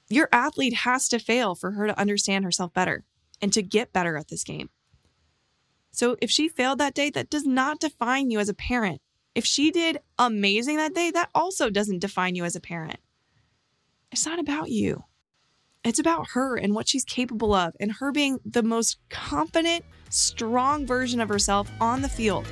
Your athlete has to fail for her to understand herself better and to get better at this game. So if she failed that day, that does not define you as a parent. If she did amazing that day, that also doesn't define you as a parent. It's not about you. It's about her and what she's capable of and her being the most confident, strong version of herself on the field.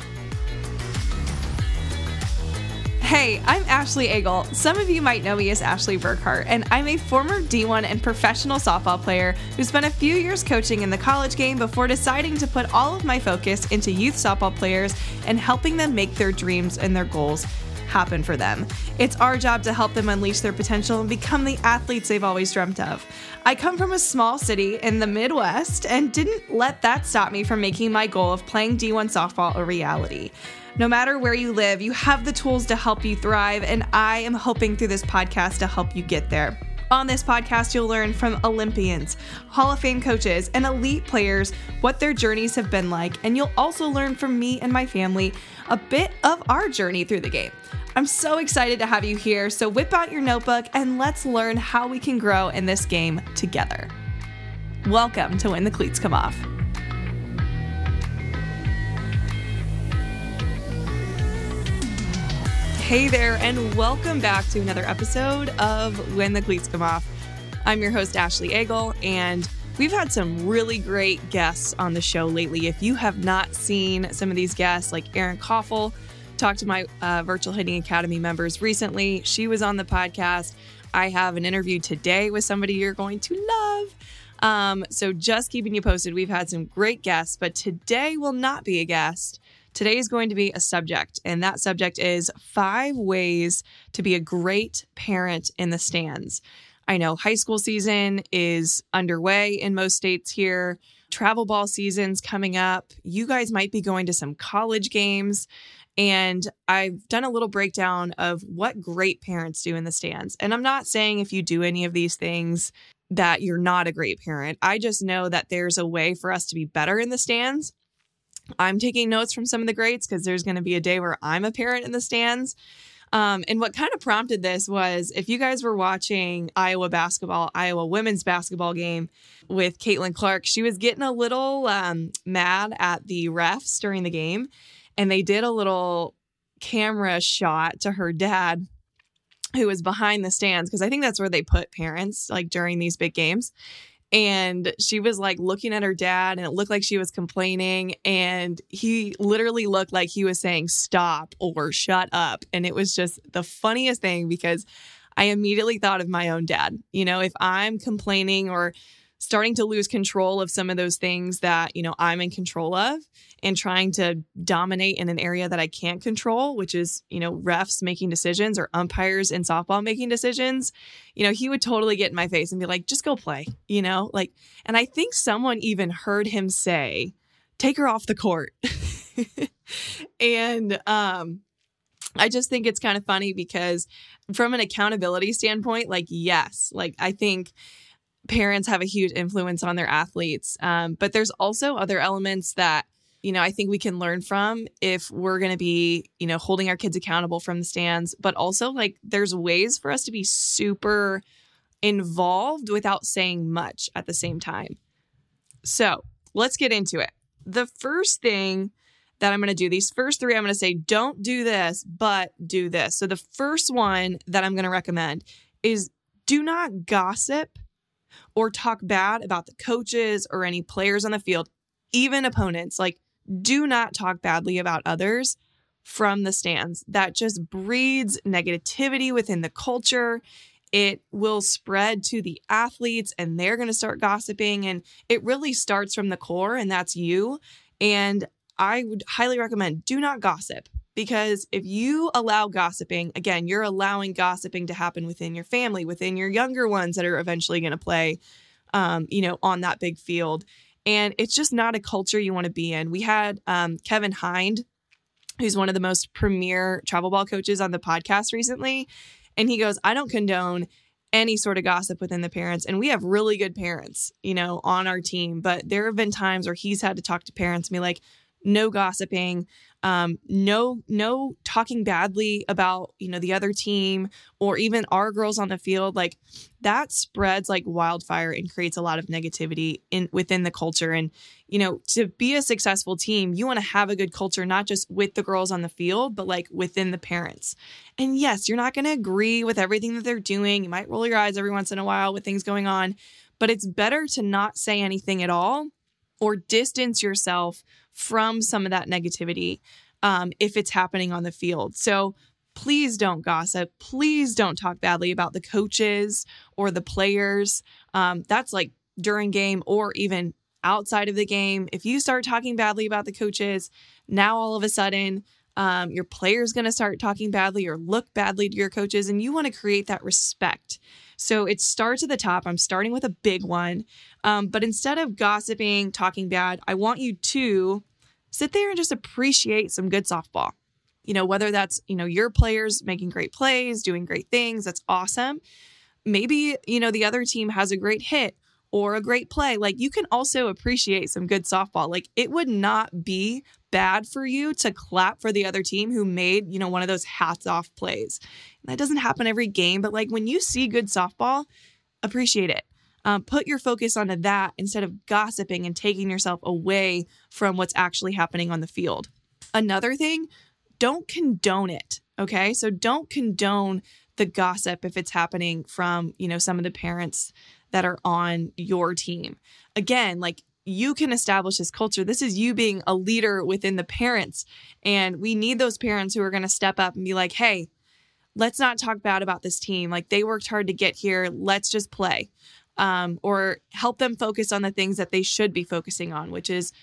Hey, I'm Ashley Egel. Some of you might know me as Ashley Burkhart, and I'm a former D1 and professional softball player who spent a few years coaching in the college game before deciding to put all of my focus into youth softball players and helping them make their dreams and their goals happen for them. It's our job to help them unleash their potential and become the athletes they've always dreamt of. I come from a small city in the Midwest and didn't let that stop me from making my goal of playing D1 softball a reality. No matter where you live, you have the tools to help you thrive, and I am hoping through this podcast to help you get there. On this podcast, you'll learn from Olympians, Hall of Fame coaches, and elite players what their journeys have been like, and you'll also learn from me and my family a bit of our journey through the game. I'm so excited to have you here, so whip out your notebook and let's learn how we can grow in this game together. Welcome to When the Cleats Come Off. Hey there, and welcome back to another episode of When the Cleats Come Off. I'm your host, Ashley Egel, and we've had some really great guests on the show lately. If you have not seen some of these guests, like Erin Koffel, talked to my Virtual Hitting Academy members recently. She was on the podcast. I have an interview today with somebody you're going to love. So just keeping you posted. We've had some great guests, but today will not be a guest. Today is going to be a subject, and that subject is 5 ways to be a great parent in the stands. I know high school season is underway in most states here. Travel ball season's coming up. You guys might be going to some college games, and I've done a little breakdown of what great parents do in the stands. And I'm not saying if you do any of these things that you're not a great parent. I just know that there's a way for us to be better in the stands. I'm taking notes from some of the greats because there's going to be a day where I'm a parent in the stands. And what kind of prompted this was if you guys were watching Iowa women's basketball game with Caitlin Clark, she was getting a little mad at the refs during the game. And they did a little camera shot to her dad who was behind the stands because I think that's where they put parents like during these big games. And she was like looking at her dad and it looked like she was complaining. And he literally looked like he was saying stop or shut up. And it was just the funniest thing because I immediately thought of my own dad. You know, if I'm complaining or starting to lose control of some of those things that, you know, I'm in control of and trying to dominate in an area that I can't control, which is, you know, refs making decisions or umpires in softball making decisions, you know, he would totally get in my face and be like, just go play, you know, like, and I think someone even heard him say, take her off the court. And I just think it's kind of funny because from an accountability standpoint, like, yes, like I think parents have a huge influence on their athletes. But there's also other elements that, you know, I think we can learn from if we're going to be, you know, holding our kids accountable from the stands, but also like there's ways for us to be super involved without saying much at the same time. So let's get into it. The first thing that I'm going to do, these first 3, I'm going to say, don't do this, but do this. So the first one that I'm going to recommend is do not gossip or talk bad about the coaches or any players on the field, even opponents. Like, do not talk badly about others from the stands. That just breeds negativity within the culture. It will spread to the athletes and they're going to start gossiping. And it really starts from the core, and that's you. And I would highly recommend do not gossip. Because if you allow gossiping, again, you're allowing gossiping to happen within your family, within your younger ones that are eventually going to play, you know, on that big field. And it's just not a culture you want to be in. We had Kevin Hind, who's one of the most premier travel ball coaches on the podcast recently. And he goes, I don't condone any sort of gossip within the parents. And we have really good parents, you know, on our team. But there have been times where he's had to talk to parents and be like, no gossiping, no talking badly about, the other team or even our girls on the field. Like that spreads like wildfire and creates a lot of negativity within the culture. And, to be a successful team, you want to have a good culture, not just with the girls on the field, but like within the parents. And yes, you're not going to agree with everything that they're doing. You might roll your eyes every once in a while with things going on, but it's better to not say anything at all or distance yourself from some of that negativity if it's happening on the field. So please don't gossip. Please don't talk badly about the coaches or the players. That's like during game or even outside of the game. If you start talking badly about the coaches, now all of a sudden your player's going to start talking badly or look badly to your coaches, and you want to create that respect. So it starts at the top. I'm starting with a big one. But instead of gossiping, talking bad, I want you to sit there and just appreciate some good softball. Whether that's, your players making great plays, doing great things, that's awesome. Maybe, the other team has a great hit or a great play. Like you can also appreciate some good softball. Like it would not be bad for you to clap for the other team who made, one of those hats off plays. And that doesn't happen every game, but like when you see good softball, appreciate it. Put your focus onto that instead of gossiping and taking yourself away from what's actually happening on the field. Another thing, don't condone it. Okay. So don't condone the gossip if it's happening from, some of the parents that are on your team. Again, like you can establish this culture. This is you being a leader within the parents. And we need those parents who are going to step up and be like, hey, let's not talk bad about this team. Like they worked hard to get here. Let's just play. Or help them focus on the things that they should be focusing on, which is,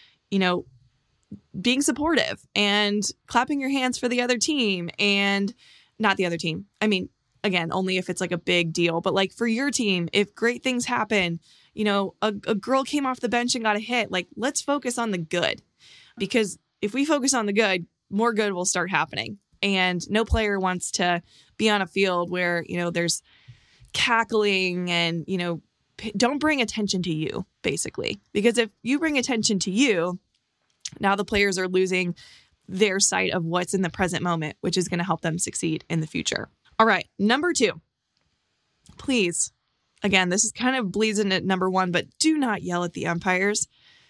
being supportive and clapping your hands for the other team and not the other team. I mean, again, only if it's like a big deal, but like for your team, if great things happen, a girl came off the bench and got a hit, like let's focus on the good, because if we focus on the good, more good will start happening. And no player wants to be on a field where, there's cackling and, don't bring attention to you, basically, because if you bring attention to you, now the players are losing their sight of what's in the present moment, which is going to help them succeed in the future. All right. Number 2, please. Again, this is kind of bleeds into number 1, but do not yell at the umpires.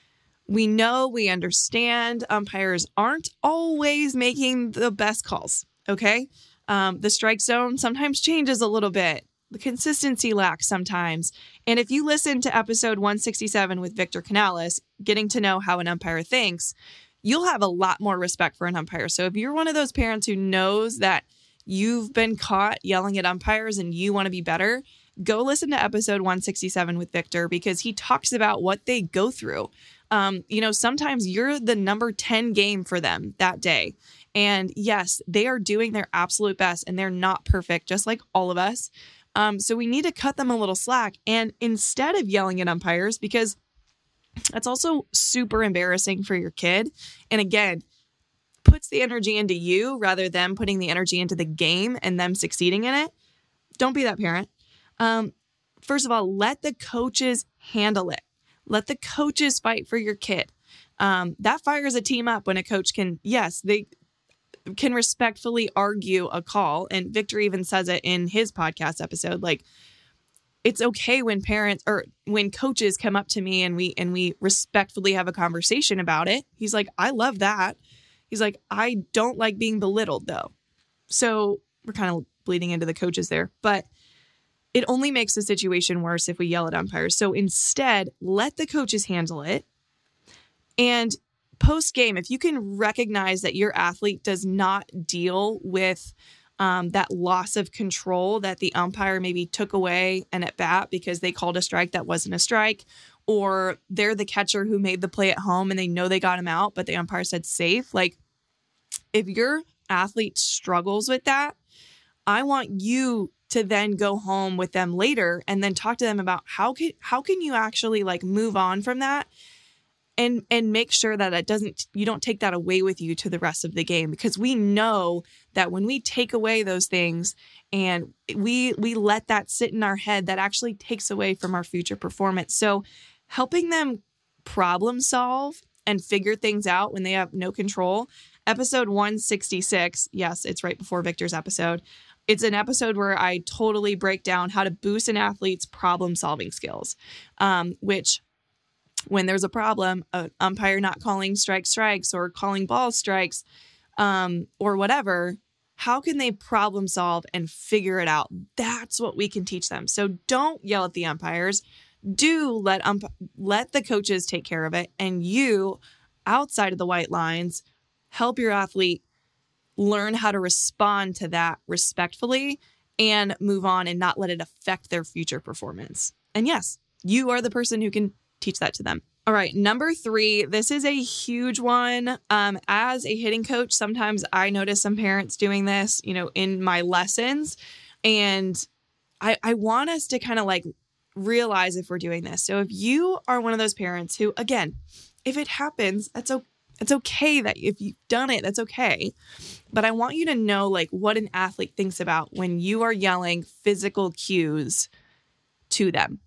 We understand umpires aren't always making the best calls. Okay. The strike zone sometimes changes a little bit. The consistency lacks sometimes. And if you listen to episode 167 with Victor Canales, getting to know how an umpire thinks, you'll have a lot more respect for an umpire. So if you're one of those parents who knows that you've been caught yelling at umpires and you want to be better, go listen to episode 167 with Victor, because he talks about what they go through. Sometimes you're the number 10 game for them that day. And yes, they are doing their absolute best and they're not perfect, just like all of us. So we need to cut them a little slack. And instead of yelling at umpires, because that's also super embarrassing for your kid. And again, puts the energy into you rather than putting the energy into the game and them succeeding in it. Don't be that parent. First of all, let the coaches handle it. Let the coaches fight for your kid. That fires a team up when a coach they can respectfully argue a call. And Victor even says it in his podcast episode. Like, it's okay when parents or when coaches come up to me and we respectfully have a conversation about it. He's like, I love that. He's like, I don't like being belittled though. So we're kind of bleeding into the coaches there, but it only makes the situation worse if we yell at umpires. So instead, let the coaches handle it. And post game, if you can recognize that your athlete does not deal with that loss of control that the umpire maybe took away an at bat because they called a strike that wasn't a strike, or they're the catcher who made the play at home and they know they got him out, but the umpire said safe. Like, if your athlete struggles with that, I want you to then go home with them later and then talk to them about how can you actually like move on from that and make sure that you don't take that away with you to the rest of the game, because we know that when we take away those things and we let that sit in our head, that actually takes away from our future performance. So helping them problem solve and figure things out when they have no control. Episode 166, yes, it's right before Victor's episode. It's an episode where I totally break down how to boost an athlete's problem-solving skills, which when there's a problem, an umpire not calling strikes or calling ball strikes or whatever, how can they problem solve and figure it out? That's what we can teach them. So don't yell at the umpires. Do let the coaches take care of it. And you, outside of the white lines, help your athlete learn how to respond to that respectfully and move on and not let it affect their future performance. And yes, you are the person who can teach that to them. All right, number 3, this is a huge one. As a hitting coach, sometimes I notice some parents doing this, in my lessons. And I want us to kind of like realize if we're doing this. So if you are one of those parents who, again, if it happens, it's okay that if you've done it, that's okay. But I want you to know like what an athlete thinks about when you are yelling physical cues to them.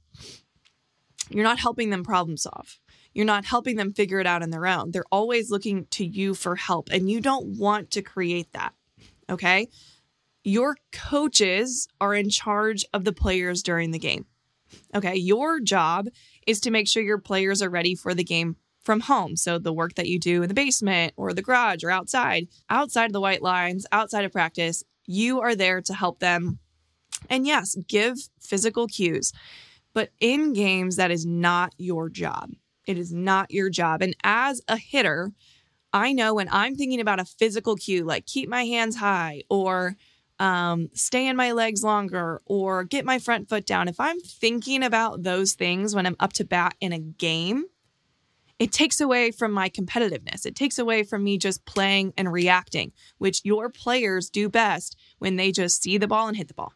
You're not helping them problem solve. You're not helping them figure it out on their own. They're always looking to you for help, and you don't want to create that, okay? Your coaches are in charge of the players during the game, okay? Your job is to make sure your players are ready for the game from home. So the work that you do in the basement or the garage or outside of the white lines, outside of practice, you are there to help them. And yes, give physical cues. But in games, that is not your job. It is not your job. And as a hitter, I know when I'm thinking about a physical cue, like keep my hands high or stay in my legs longer or get my front foot down. If I'm thinking about those things when I'm up to bat in a game, it takes away from my competitiveness. It takes away from me just playing and reacting, which your players do best when they just see the ball and hit the ball.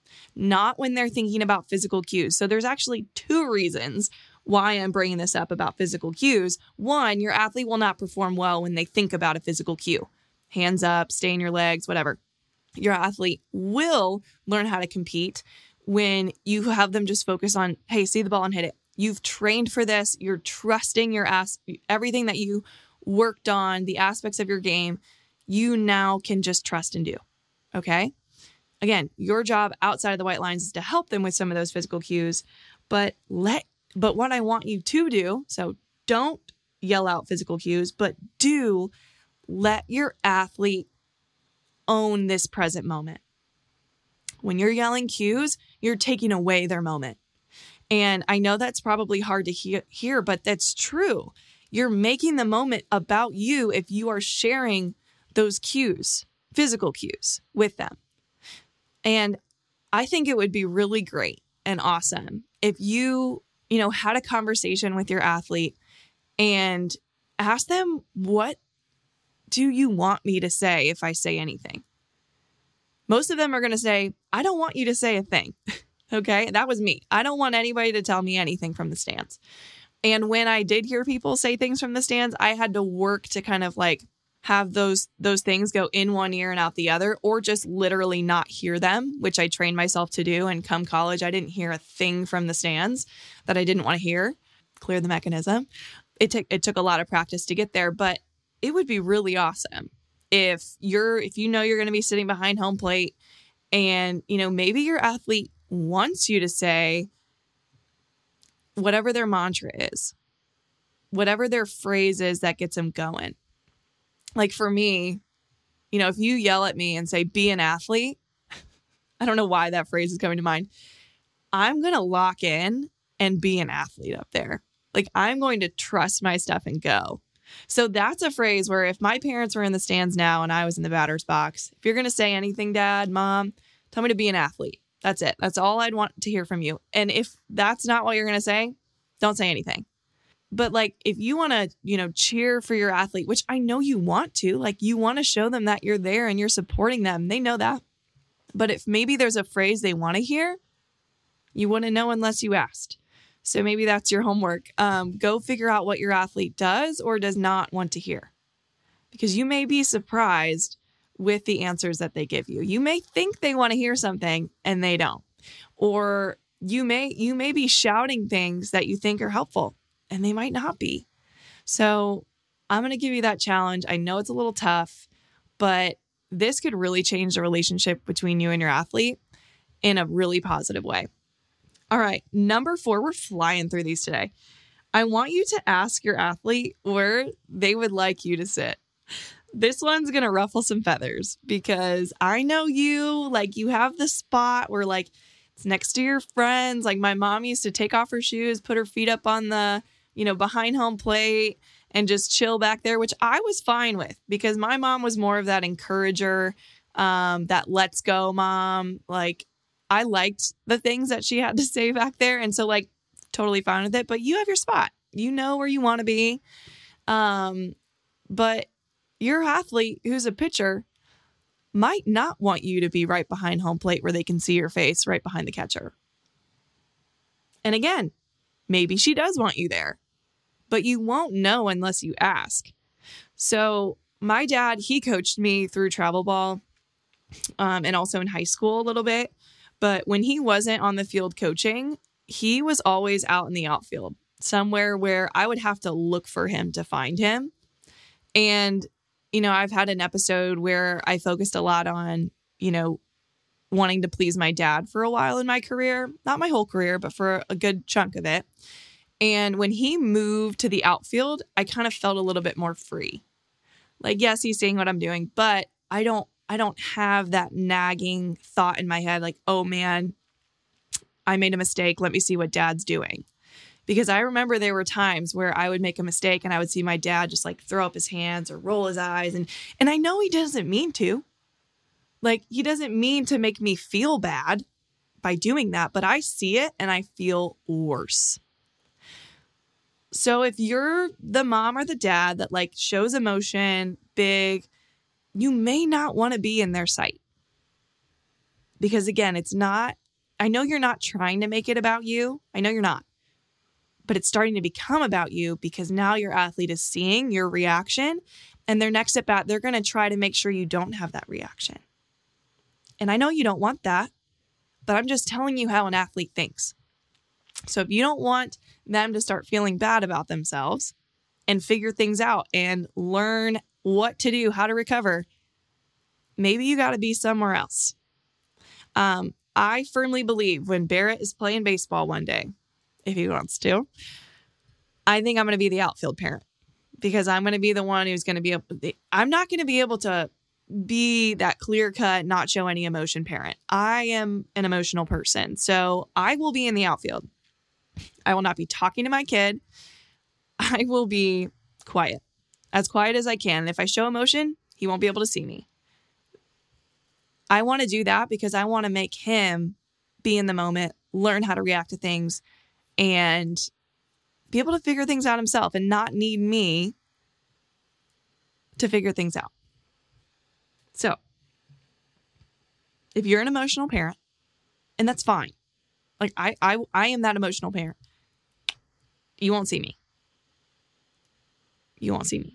Not when they're thinking about physical cues. So there's actually 2 reasons why I'm bringing this up about physical cues. 1, your athlete will not perform well when they think about a physical cue. Hands up, stay in your legs, whatever. Your athlete will learn how to compete when you have them just focus on, hey, see the ball and hit it. You've trained for this. You're trusting everything that you worked on, the aspects of your game, you now can just trust and do. Okay? Again, your job outside of the white lines is to help them with some of those physical cues, but what I want you to do, so don't yell out physical cues, but do let your athlete own this present moment. When you're yelling cues, you're taking away their moment. And I know that's probably hard to hear, but that's true. You're making the moment about you if you are sharing those cues, physical cues, with them. And I think it would be really great and awesome if you, had a conversation with your athlete and ask them, what do you want me to say if I say anything? Most of them are going to say, I don't want you to say a thing. Okay, that was me. I don't want anybody to tell me anything from the stands. And when I did hear people say things from the stands, I had to work to kind of like have those things go in one ear and out the other, or just literally not hear them, which I trained myself to do. And come college, I didn't hear a thing from the stands that I didn't want to hear. Clear the mechanism. It took a lot of practice to get there, but it would be really awesome if you're going to be sitting behind home plate and, maybe your athlete wants you to say whatever their mantra is, whatever their phrase is that gets them going. Like for me, if you yell at me and say, be an athlete, I don't know why that phrase is coming to mind. I'm going to lock in and be an athlete up there. Like I'm going to trust my stuff and go. So that's a phrase where if my parents were in the stands now and I was in the batter's box, if you're going to say anything, Dad, Mom, tell me to be an athlete. That's it. That's all I'd want to hear from you. And if that's not what you're going to say, don't say anything. But like, if you want to, cheer for your athlete, which I know you want to, like you want to show them that you're there and you're supporting them. They know that. But if maybe there's a phrase they want to hear, you wouldn't know unless you asked. So maybe that's your homework. Go figure out what your athlete does or does not want to hear, because you may be surprised with the answers that they give you. You may think they want to hear something and they don't. Or you may be shouting things that you think are helpful and they might not be. So I'm going to give you that challenge. I know it's a little tough, but this could really change the relationship between you and your athlete in a really positive way. All right, number 4, we're flying through these today. I want you to ask your athlete where they would like you to sit. This one's going to ruffle some feathers because I know you, like you have the spot where like it's next to your friends. Like my mom used to take off her shoes, put her feet up on the, behind home plate and just chill back there, which I was fine with because my mom was more of that encourager, that let's go mom. Like I liked the things that she had to say back there. And so like totally fine with it, but you have your spot, you know where you want to be. But your athlete who's a pitcher might not want you to be right behind home plate where they can see your face right behind the catcher. And again, maybe she does want you there, but you won't know unless you ask. So my dad, he coached me through travel ball, and also in high school a little bit. But when he wasn't on the field coaching, he was always out in the outfield, somewhere where I would have to look for him to find him. And, I've had an episode where I focused a lot on, wanting to please my dad for a while in my career, not my whole career, but for a good chunk of it. And when he moved to the outfield, I kind of felt a little bit more free. Like, yes, he's seeing what I'm doing, but I don't have that nagging thought in my head like, oh man, I made a mistake. Let me see what dad's doing. Because I remember there were times where I would make a mistake and I would see my dad just like throw up his hands or roll his eyes. And I know he doesn't mean to. Like, he doesn't mean to make me feel bad by doing that, but I see it and I feel worse. So if you're the mom or the dad that like shows emotion big, you may not want to be in their sight. Because again, I know you're not trying to make it about you. I know you're not. But it's starting to become about you because now your athlete is seeing your reaction and their next at bat, they're going to try to make sure you don't have that reaction. And I know you don't want that, but I'm just telling you how an athlete thinks. So if you don't want them to start feeling bad about themselves and figure things out and learn what to do, how to recover, maybe you got to be somewhere else. I firmly believe when Barrett is playing baseball one day, if he wants to, I think I'm going to be the outfield parent because I'm going to be the one who's going to be I'm not going to be able to be that clear cut, not show any emotion parent. I am an emotional person. So I will be in the outfield. I will not be talking to my kid. I will be quiet as I can. And if I show emotion, he won't be able to see me. I want to do that because I want to make him be in the moment, learn how to react to things, and be able to figure things out himself and not need me to figure things out. So, if you're an emotional parent, and that's fine. Like I am that emotional parent. You won't see me. You won't see me.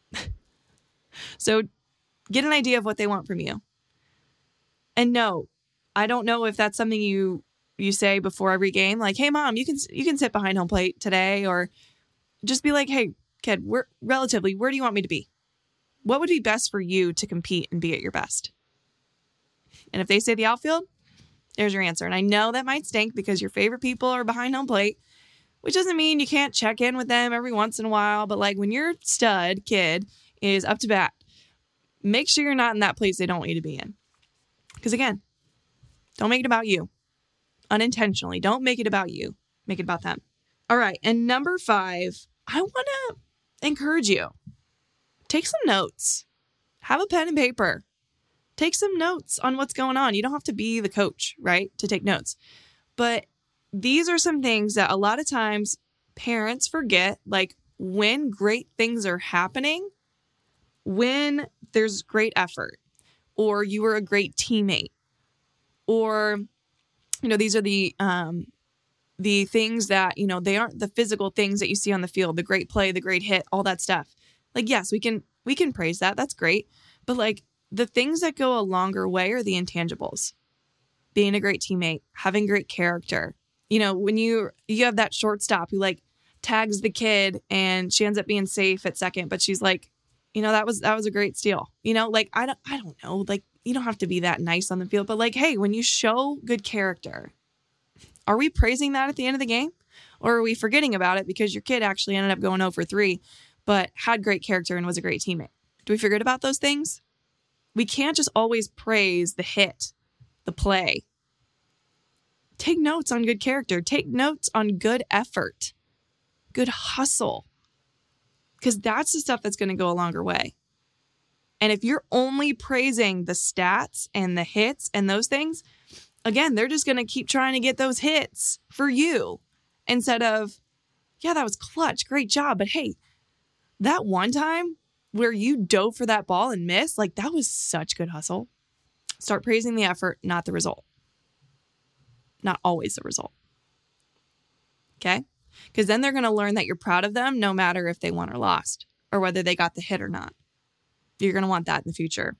So, get an idea of what they want from you. And no, I don't know if that's something you say before every game, like, hey mom, you can sit behind home plate today, or just be like, hey kid, where do you want me to be? What would be best for you to compete and be at your best? And if they say the outfield, there's your answer. And I know that might stink because your favorite people are behind home plate, which doesn't mean you can't check in with them every once in a while. But like when your stud kid is up to bat, make sure you're not in that place they don't want you to be in. Because again, don't make it about you. Unintentionally. Don't make it about you. Make it about them. All right. And number 5, I want to encourage you. Take some notes. Have a pen and paper. Take some notes on what's going on. You don't have to be the coach, right, to take notes. But these are some things that a lot of times parents forget, like when great things are happening, when there's great effort, or you were a great teammate, or, these are the things that, they aren't the physical things that you see on the field, the great play, the great hit, all that stuff. Like, yes, we can praise that. That's great. But like the things that go a longer way are the intangibles. Being a great teammate, having great character. When you have that shortstop who like tags the kid and she ends up being safe at second, but she's like, that was a great steal. Like, I don't know, like, you don't have to be that nice on the field, but like, hey, when you show good character, are we praising that at the end of the game? Or are we forgetting about it because your kid actually ended up going 0 for 3, but had great character and was a great teammate? Do we forget about those things? We can't just always praise the hit, the play. Take notes on good character. Take notes on good effort, good hustle, because that's the stuff that's going to go a longer way. And if you're only praising the stats and the hits and those things, again, they're just going to keep trying to get those hits for you instead of, yeah, that was clutch. Great job. But hey, that one time where you dove for that ball and missed, like, that was such good hustle. Start praising the effort, not the result. Not always the result. Okay? Because then they're going to learn that you're proud of them no matter if they won or lost or whether they got the hit or not. You're going to want that in the future.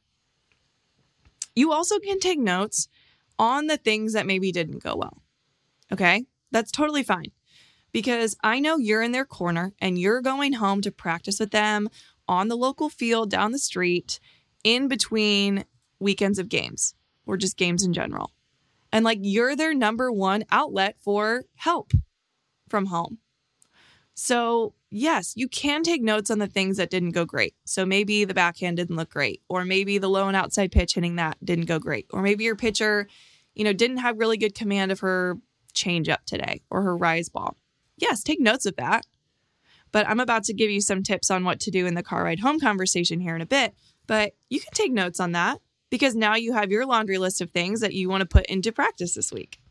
You also can take notes on the things that maybe didn't go well. Okay? That's totally fine. Because I know you're in their corner and you're going home to practice with them on the local field down the street in between weekends of games or just games in general. And like, you're their number one outlet for help from home. So yes, you can take notes on the things that didn't go great. So maybe the backhand didn't look great, or maybe the low and outside pitch hitting that didn't go great. Or maybe your pitcher, didn't have really good command of her changeup today or her rise ball. Yes, take notes of that. But I'm about to give you some tips on what to do in the car ride home conversation here in a bit. But you can take notes on that because now you have your laundry list of things that you want to put into practice this week.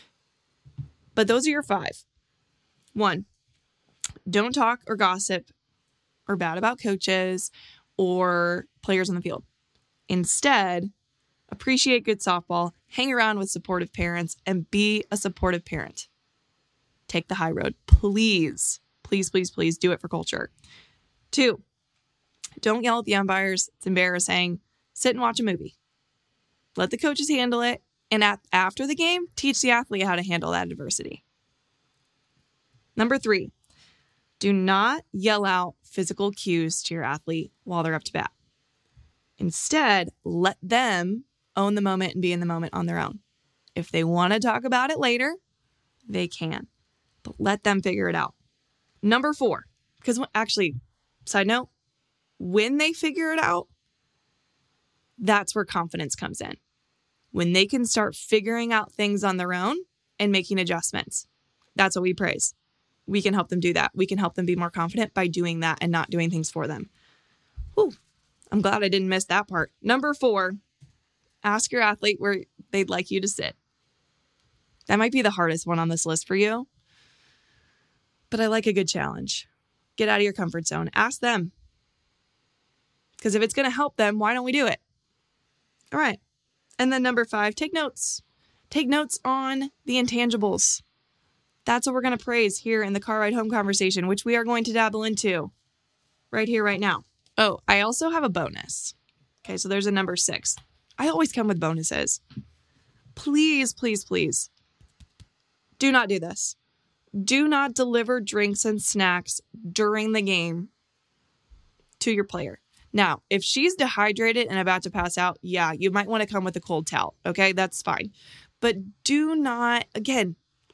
But those are your 5. 1, don't talk or gossip or bad about coaches or players on the field. Instead, appreciate good softball, hang around with supportive parents, and be a supportive parent. Take the high road. Please, please, please, please do it for culture. 2, don't yell at the umpires. It's embarrassing. Sit and watch a movie. Let the coaches handle it. And after the game, teach the athlete how to handle that adversity. Number 3, do not yell out physical cues to your athlete while they're up to bat. Instead, let them own the moment and be in the moment on their own. If they want to talk about it later, they can. But let them figure it out. Number 4, because actually, side note, when they figure it out, that's where confidence comes in. When they can start figuring out things on their own and making adjustments. That's what we praise. We can help them do that. We can help them be more confident by doing that and not doing things for them. Whew, I'm glad I didn't miss that part. Number 4, ask your athlete where they'd like you to sit. That might be the hardest one on this list for you, but I like a good challenge. Get out of your comfort zone. Ask them. Because if it's going to help them, why don't we do it? All right. And then number 5, take notes. Take notes on the intangibles. That's what we're going to praise here in the car ride home conversation, which we are going to dabble into right here, right now. Oh, I also have a bonus. Okay, so there's a number 6. I always come with bonuses. Please, please, please do not do this. Do not deliver drinks and snacks during the game to your player. Now, if she's dehydrated and about to pass out, yeah, you might want to come with a cold towel. Okay, that's fine. But do not, again,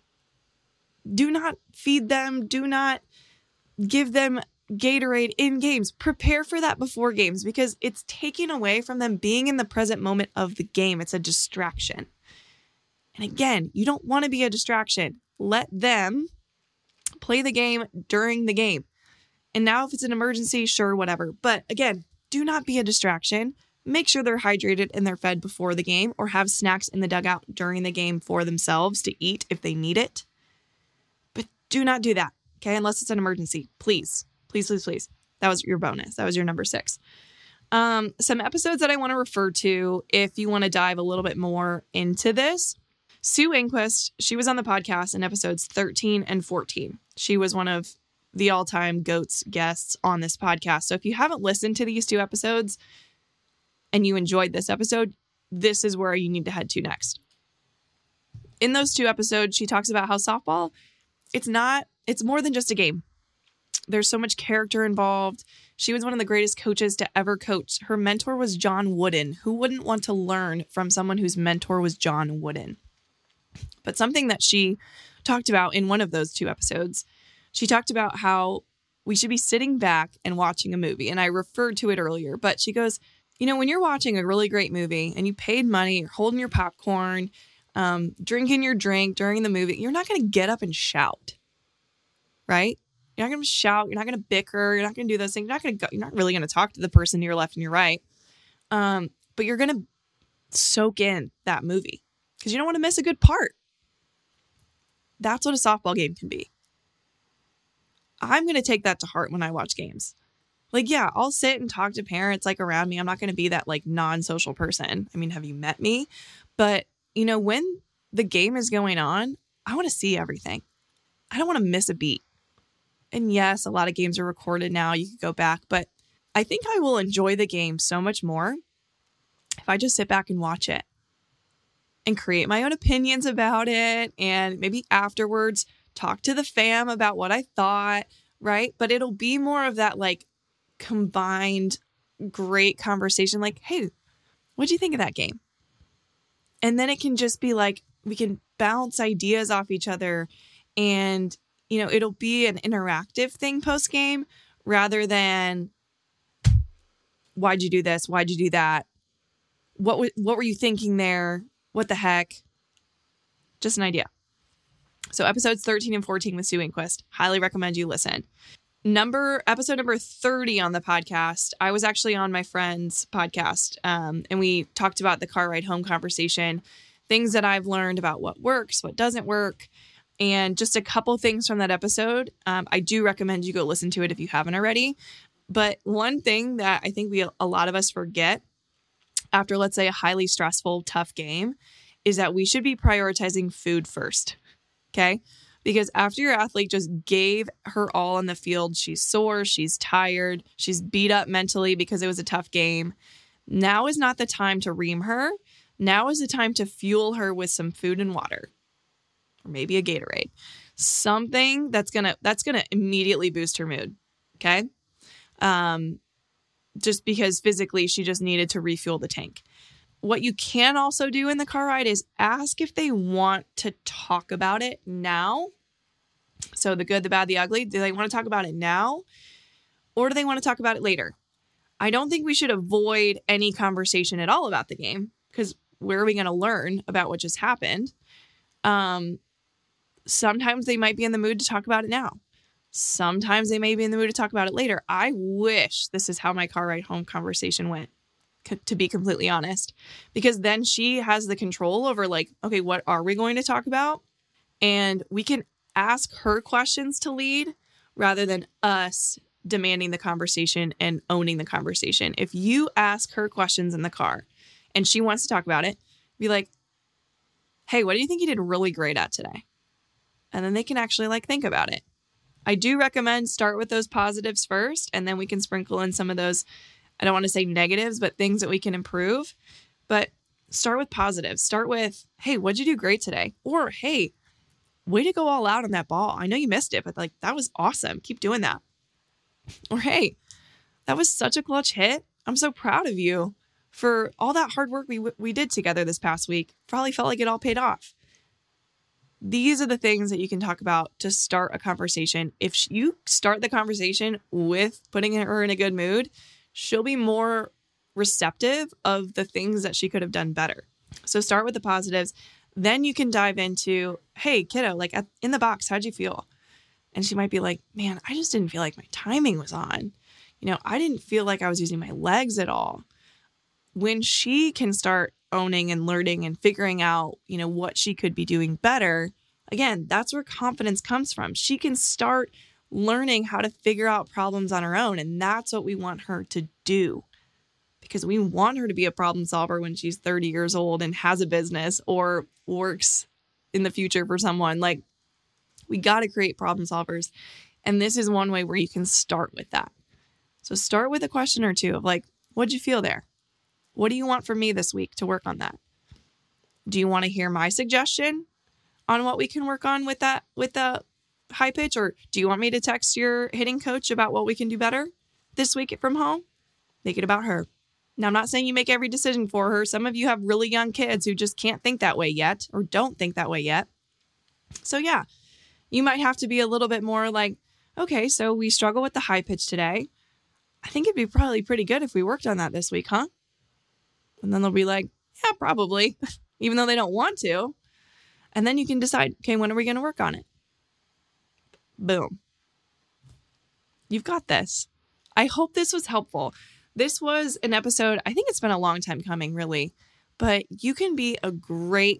do not feed them. Do not give them Gatorade in games. Prepare for that before games because it's taken away from them being in the present moment of the game. It's a distraction. And again, you don't want to be a distraction. Let them play the game during the game. And now if it's an emergency, sure, whatever. But again, do not be a distraction. Make sure they're hydrated and they're fed before the game or have snacks in the dugout during the game for themselves to eat if they need it. But do not do that, okay? Unless it's an emergency. Please, please, please, please. That was your bonus. That was your number 6. Some episodes that I want to refer to if you want to dive a little bit more into this. Sue Enquist, she was on the podcast in episodes 13 and 14. She was one of the all-time GOATs guests on this podcast. So if you haven't listened to these 2 episodes and you enjoyed this episode, this is where you need to head to next. In those 2 episodes, she talks about how softball, it's not it's more than just a game. There's so much character involved. She was one of the greatest coaches to ever coach. Her mentor was John Wooden. Who wouldn't want to learn from someone whose mentor was John Wooden? But something that she talked about in one of those 2 episodes, she talked about how we should be sitting back and watching a movie. And I referred to it earlier, but she goes, when you're watching a really great movie and you paid money, you're holding your popcorn, drinking your drink during the movie, you're not going to get up and shout, right? You're not going to shout. You're not going to bicker. You're not going to do those things. You're not really going to talk to the person to your left and your right. But you're going to soak in that movie because you don't want to miss a good part. That's what a softball game can be. I'm going to take that to heart when I watch games. I'll sit and talk to parents around me. I'm not going to be that non-social person. I mean, have you met me? But, when the game is going on, I want to see everything. I don't want to miss a beat. And yes, a lot of games are recorded now. You can go back, but I think I will enjoy the game so much more if I just sit back and watch it and create my own opinions about it. And maybe afterwards talk to the fam about what I thought, right? But it'll be more of that combined great conversation. Hey, what'd you think of that game? And then it can just be we can bounce ideas off each other and it'll be an interactive thing post-game rather than why'd you do this? Why'd you do that? What were you thinking there? What the heck? Just an idea. So episodes 13 and 14 with Sue Enquist. Highly recommend you listen. Episode number 30 on the podcast. I was actually on my friend's podcast and we talked about the car ride home conversation, things that I've learned about what works, what doesn't work. And just a couple things from that episode. I do recommend you go listen to it if you haven't already. But one thing that I think a lot of us forget after, let's say, a highly stressful, tough game is that we should be prioritizing food first. Okay? Because after your athlete just gave her all on the field, she's sore, she's tired, she's beat up mentally because it was a tough game. Now is not the time to ream her. Now is the time to fuel her with some food and water. Or maybe a Gatorade, something that's gonna immediately boost her mood. Okay. Just because physically she just needed to refuel the tank. What you can also do in the car ride is ask if they want to talk about it now. So the good, the bad, the ugly, do they want to talk about it now? Or do they want to talk about it later? I don't think we should avoid any conversation at all about the game because where are we going to learn about what just happened? Sometimes they might be in the mood to talk about it now. Sometimes they may be in the mood to talk about it later. I wish this is how my car ride home conversation went, to be completely honest, because then she has the control over okay, what are we going to talk about? And we can ask her questions to lead rather than us demanding the conversation and owning the conversation. If you ask her questions in the car and she wants to talk about it, be like, hey, what do you think you did really great at today? And then they can actually think about it. I do recommend start with those positives first, and then we can sprinkle in some of those, I don't want to say negatives, but things that we can improve. But start with positives. Start with, hey, what'd you do great today? Or, hey, way to go all out on that ball. I know you missed it, but that was awesome. Keep doing that. Or, hey, that was such a clutch hit. I'm so proud of you for all that hard work we did together this past week. Probably felt like it all paid off. These are the things that you can talk about to start a conversation. If you start the conversation with putting her in a good mood, she'll be more receptive of the things that she could have done better. So start with the positives. Then you can dive into, hey, kiddo, in the box, how'd you feel? And she might be like, man, I just didn't feel like my timing was on. I didn't feel like I was using my legs at all. When she can start owning and learning and figuring out, what she could be doing better, again, that's where confidence comes from. She can start learning how to figure out problems on her own. And that's what we want her to do, because we want her to be a problem solver when she's 30 years old and has a business or works in the future for someone. We got to create problem solvers. And this is one way where you can start with that. So start with a question or two of what'd you feel there? What do you want from me this week to work on that? Do you want to hear my suggestion on what we can work on with that, with the high pitch, or do you want me to text your hitting coach about what we can do better this week from home? Make it about her. Now, I'm not saying you make every decision for her. Some of you have really young kids who just can't think that way yet or don't think that way yet. So yeah, you might have to be a little bit more like, okay, so we struggle with the high pitch today. I think it'd be probably pretty good if we worked on that this week, huh? And then they'll be like, yeah, probably, even though they don't want to. And then you can decide, okay, when are we going to work on it? Boom. You've got this. I hope this was helpful. This was an episode, I think it's been a long time coming, really, but you can be a great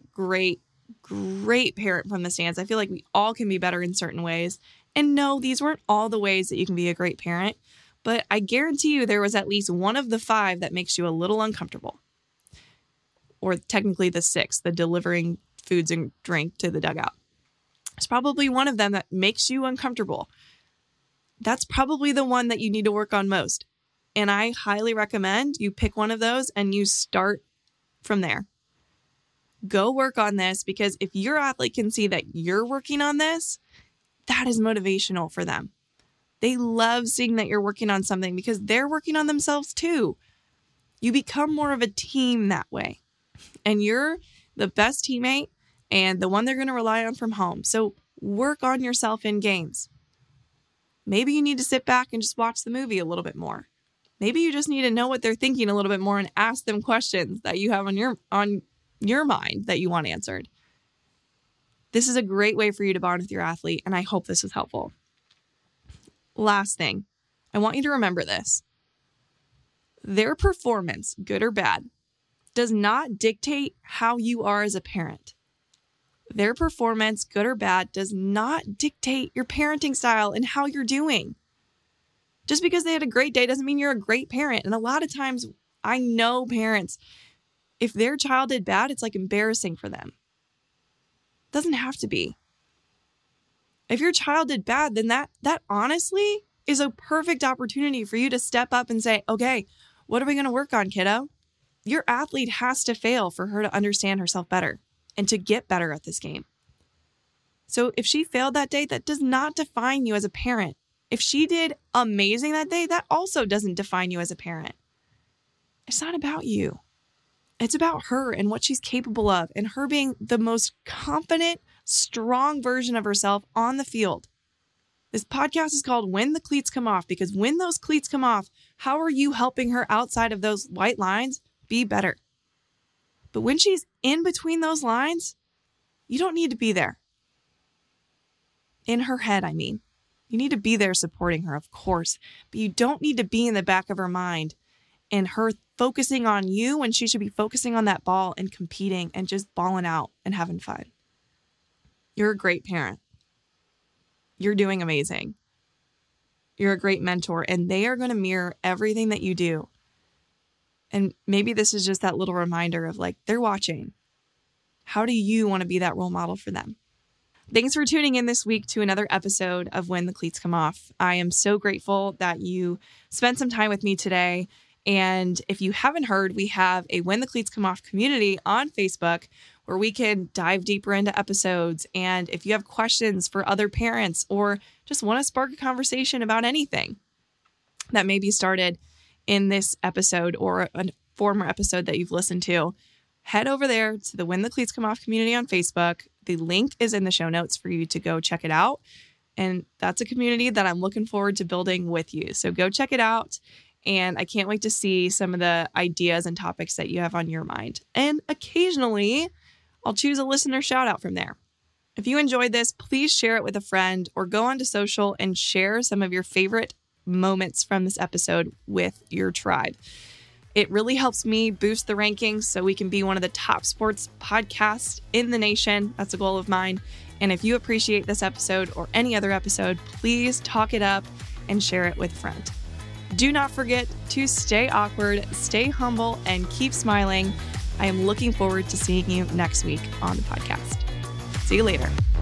parent from the stands. I feel like we all can be better in certain ways. And no, these weren't all the ways that you can be a great parent, but I guarantee you there was at least one of the 5 that makes you a little uncomfortable. Or technically the 6, the delivering foods and drink to the dugout. It's probably one of them that makes you uncomfortable. That's probably the one that you need to work on most. And I highly recommend you pick one of those and you start from there. Go work on this, because if your athlete can see that you're working on this, that is motivational for them. They love seeing that you're working on something because they're working on themselves too. You become more of a team that way. And you're the best teammate and the one they're going to rely on from home. So work on yourself in games. Maybe you need to sit back and just watch the movie a little bit more. Maybe you just need to know what they're thinking a little bit more and ask them questions that you have on your mind that you want answered. This is a great way for you to bond with your athlete, and I hope this was helpful. Last thing, I want you to remember this. Their performance, good or bad, does not dictate how you are as a parent. Their performance, good or bad, does not dictate your parenting style and how you're doing. Just because they had a great day doesn't mean you're a great parent. And a lot of times I know parents, if their child did bad, it's like embarrassing for them. It doesn't have to be. If your child did bad, then that honestly is a perfect opportunity for you to step up and say, okay, what are we going to work on, kiddo? Your athlete has to fail for her to understand herself better and to get better at this game. So if she failed that day, that does not define you as a parent. If she did amazing that day, that also doesn't define you as a parent. It's not about you. It's about her and what she's capable of and her being the most confident, strong version of herself on the field. This podcast is called When the Cleats Come Off, because when those cleats come off, how are you helping her outside of those white lines be better? But when she's in between those lines, you don't need to be there. In her head, I mean. You need to be there supporting her, of course, but you don't need to be in the back of her mind and her focusing on you when she should be focusing on that ball and competing and just balling out and having fun. You're a great parent. You're doing amazing. You're a great mentor, and they are going to mirror everything that you do. And maybe this is just that little reminder of like, they're watching. How do you want to be that role model for them? Thanks for tuning in this week to another episode of When the Cleats Come Off. I am so grateful that you spent some time with me today. And if you haven't heard, we have a When the Cleats Come Off community on Facebook where we can dive deeper into episodes. And if you have questions for other parents or just want to spark a conversation about anything that may be started in this episode or a former episode that you've listened to, head over there to the When the Cleats Come Off community on Facebook. The link is in the show notes for you to go check it out. And that's a community that I'm looking forward to building with you. So go check it out. And I can't wait to see some of the ideas and topics that you have on your mind. And occasionally, I'll choose a listener shout out from there. If you enjoyed this, please share it with a friend or go onto social and share some of your favorite moments from this episode with your tribe. It really helps me boost the rankings so we can be one of the top sports podcasts in the nation. That's a goal of mine. And if you appreciate this episode or any other episode, please talk it up and share it with a friend. Do not forget to stay awkward, stay humble, and keep smiling. I am looking forward to seeing you next week on the podcast. See you later.